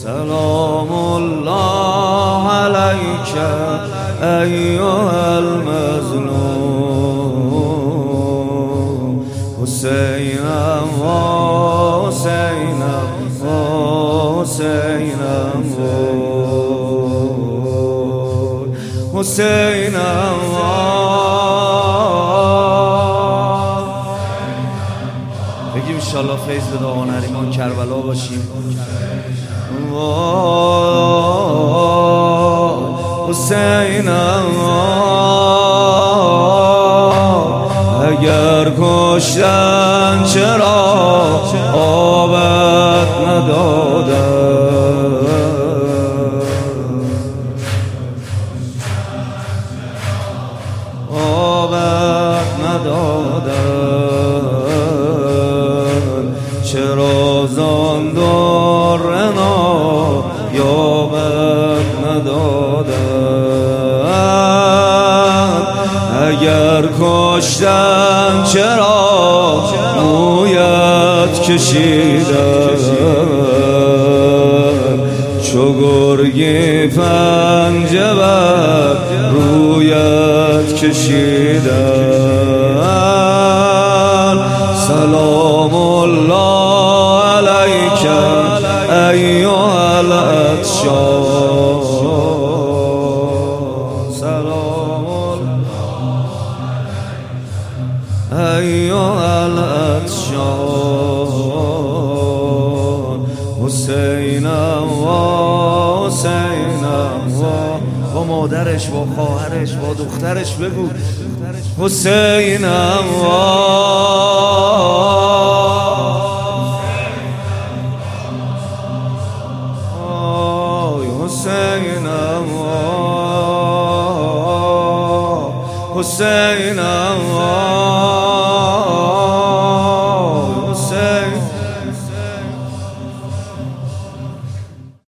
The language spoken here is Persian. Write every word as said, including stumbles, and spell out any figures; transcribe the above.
سلام الله علیک ایها المظلوم حسینم و حسینم و حسینم و حسینم و بگیم انشالله فیض به آقا نریمان کربلا باشیم. حسینم اگر کشتن چرا آبت ندادن، آبت ندادن، چرا زان دورنا یابت ندادن، اگر کشتن چرا مویت کشیدن، چو گرگی پنجه بر رویت کشیدن. سلام الله علیک ایها العطشان، سلام ایها العطشان. حسینم و حسینم و با مادرش با خواهرش با دخترش بگو حسینم و حسینم و حسینم و